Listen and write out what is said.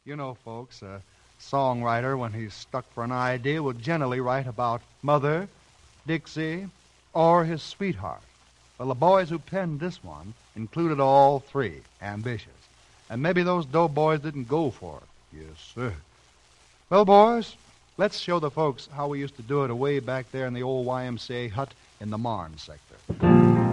You know, folks, a songwriter, when he's stuck for an idea, will generally write about Mother, Dixie, or his sweetheart. Well, the boys who penned this one included all three, ambitious. And maybe those doughboys didn't go for it. Yes, sir. Well, boys, let's show the folks how we used to do it away back there in the old YMCA hut in the Marne sector.